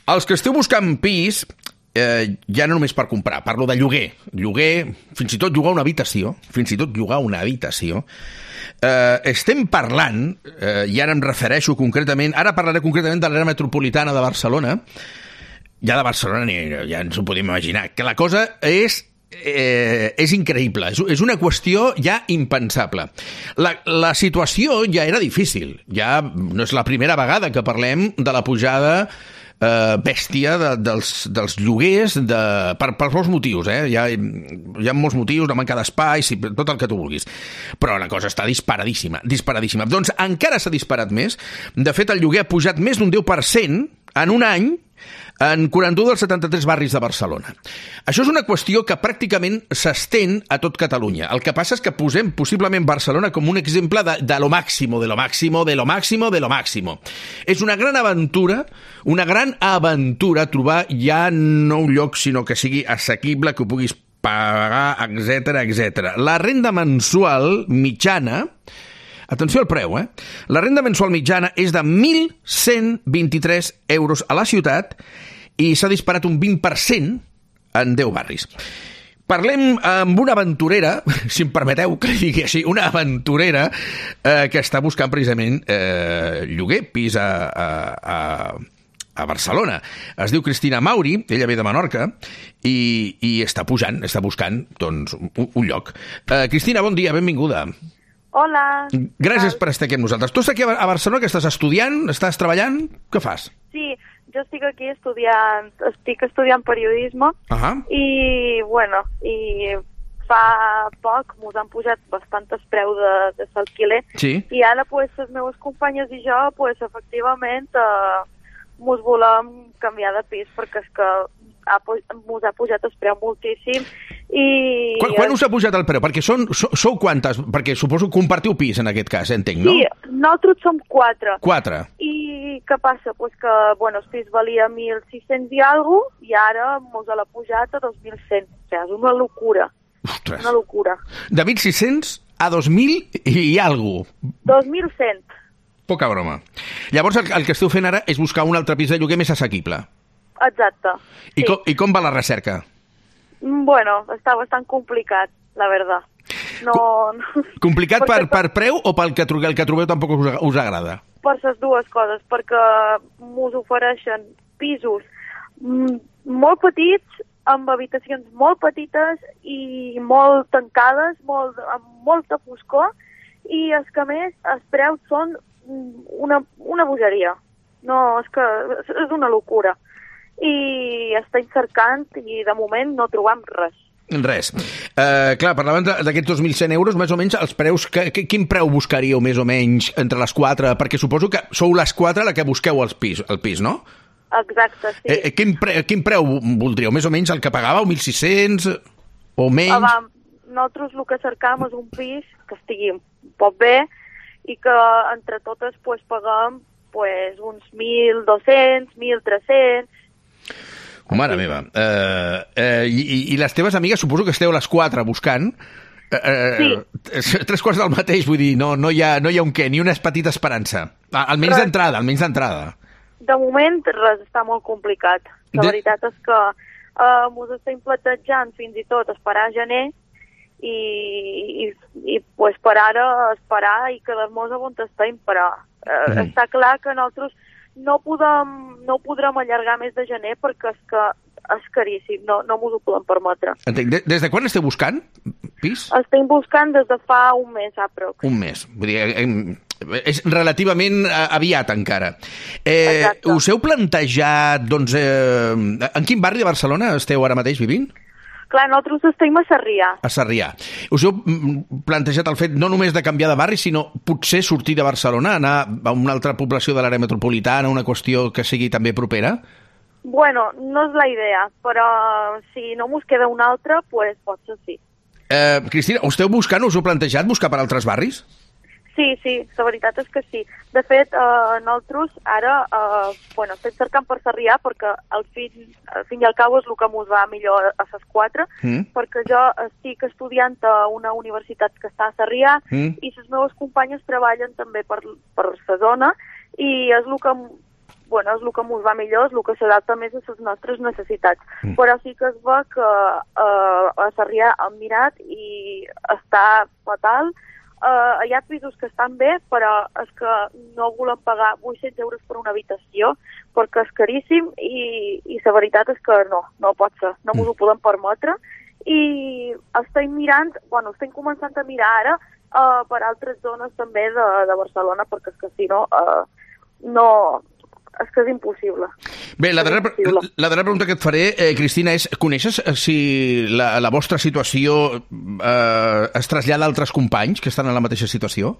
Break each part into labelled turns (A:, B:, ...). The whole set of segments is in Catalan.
A: Els que esteu buscant pis, ja no només per comprar, parlo de lloguer. Lloguer, fins i tot llogar una habitació, estem parlant, i ara em refereixo concretament, ara parlaré concretament de l'àrea metropolitana de Barcelona, ja de Barcelona ja ens ho podem imaginar, que la cosa és increïble, és una qüestió ja impensable. La situació ja era difícil, ja no és la primera vegada que parlem de la pujada bèstia dels lloguers per molts motius, hi ha molts motius, la manca d'espai, tot el que tu vulguis, però la cosa està disparadíssima. Doncs encara s'ha disparat més. De fet, el lloguer ha pujat més d'un 10% en un any en 41 dels 73 barris de Barcelona. Això és una qüestió que pràcticament s'estén a tot Catalunya. El que passa és que posem possiblement Barcelona com un exemple de lo máximo, de lo máximo, de lo máximo, de lo máximo. És una gran aventura trobar ja no un lloc, sinó que sigui assequible, que ho puguis pagar, etc. La renda mensual mitjana, atenció al preu, la renda mensual mitjana és de 1.123 euros a la ciutat i s'ha disparat un 20% en 10 barris. Parlem amb una aventurera, si em permeteu que digui així, una aventurera que està buscant precisament lloguer, pis a Barcelona. Es diu Cristina Mauri, ella ve de Menorca, i està buscant doncs, un lloc. Cristina, bon dia, benvinguda.
B: Hola.
A: Gràcies per estar aquí amb nosaltres. Tu estàs aquí a Barcelona, que estàs estudiant? Estàs treballant? Què fas?
B: Sí, jo estic aquí estudiant periodisme i fa poc mos han pujat bastant el preu de l'alquiler i ara les meves companyes i jo efectivament mos volem canviar de pis perquè és que mos ha pujat el preu moltíssim.
A: Quan us ha pujat el preu? Perquè sou quantes? Perquè suposo que compartiu pis en aquest cas, entenc, no?
B: Sí, nosaltres som 4.
A: 4.
B: I què passa? Pues que el pis valia 1.600 i alguna cosa i ara mos l'ha pujat a 2.100. O sigui, és una locura.
A: Ostres.
B: Una locura.
A: De 1.600 a 2.000 i alguna cosa.
B: 2.100.
A: Poca broma. Llavors el que esteu fent ara és buscar un altre pis de lloguer més assequible.
B: Exacte.
A: Sí. I com va la recerca?
B: Bueno, està bastant complicat, la veritat.
A: Complicat per preu o pel que el que trobeu tampoc us agrada?
B: Per les dues coses, perquè mos ofereixen pisos molt petits, amb habitacions molt petites i molt tancades, amb molta foscor, i és que a més els preus són una bogeria. No, és que és una locura. I estem cercant i de moment no trobam res.
A: Res. Clar, parlàvem d'aquests 2.100 euros, més o menys els preus, quin preu buscaríeu més o menys entre les 4? Perquè suposo que sou les 4 la que busqueu el pis, no?
B: Exacte, sí.
A: Quin preu voldríeu? Més o menys el que pagàveu, 1.600 o menys?
B: Nosaltres el que cercam és un pis que estigui poc bé i que entre totes paguem uns 1.200, 1.300...
A: Mare meva. I les teves amigues, suposo que esteu les 4 buscant.
B: Sí.
A: 3 quarts del mateix, vull dir, no hi ha un què, ni una petita esperança. Almenys d'entrada.
B: De moment res, està molt complicat. La veritat és que mos estem plantejant fins i tot esperar a gener i per ara esperar i quedar-nos on estem, però està clar que nosaltres no podrem allargar més de gener perquè és que és caríssim, no m'ho podem permetre.
A: Entenc. Des de quan esteu buscant pis?
B: Estem buscant des de fa un mes, aprox.
A: Un mes. Vull dir, és relativament aviat encara. Us heu plantejat, doncs, en quin barri de Barcelona esteu ara mateix vivint?
B: Clar, nosaltres estem a Sarrià.
A: A Sarrià. Us heu plantejat el fet no només de canviar de barri, sinó potser sortir de Barcelona, anar a una altra població de l'àrea metropolitana, una qüestió que sigui també propera?
B: Bueno, no és la idea, però si no mos queda una altra, pues potser sí.
A: Cristina, us heu plantejat buscar per altres barris?
B: Sí, la veritat és que sí. De fet, nosaltres ara estem cercant per Sarrià perquè al fin i al cabo és el que ens va millor a les 4, perquè jo estic estudiant a una universitat que està a Sarrià i les meves companyes treballen també per la zona i és el que bueno, és el que ens va millor, és el que s'adapta més a les nostres necessitats. Però sí que es ve que a Sarrià hem mirat i està fatal. Hi ha pisos que estan bé, però és que no volem pagar 800 euros per una habitació perquè és caríssim i la veritat és que no pot ser, no ens ho podem permetre. I estem mirant, bueno, estem començant a mirar ara per altres zones també de Barcelona, perquè és que si no, és que és impossible.
A: Bé, la darrera pregunta que et faré, Cristina, és: coneixes si la vostra situació es trasllada a altres companys que estan en la mateixa situació?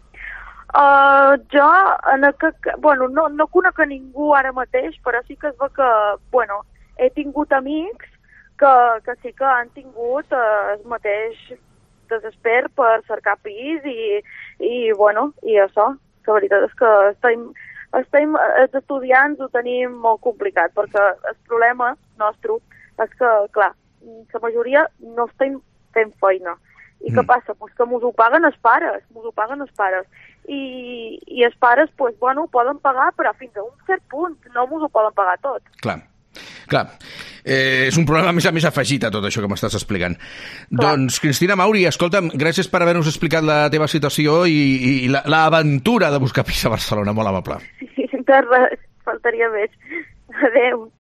B: Jo, no conec a ningú ara mateix, però sí que es ve que, bueno, he tingut amics que sí que han tingut el mateix desesper per cercar pis i això. La veritat és que els estudiants ho tenim molt complicat, perquè el problema nostre és que, clar, la majoria no estem fent feina. I què passa? Pues que mos ho paguen els pares, I els pares, poden pagar, però fins a un cert punt, no mos ho poden pagar tot.
A: Clar. És un problema més a més afegit a tot això que m'estàs explicant. Clar. Doncs, Cristina Mauri, escolta'm, gràcies per haver-nos explicat la teva situació i l'aventura de buscar pis a Barcelona. Molt amable.
B: Sí, de res, faltaria més. Adéu.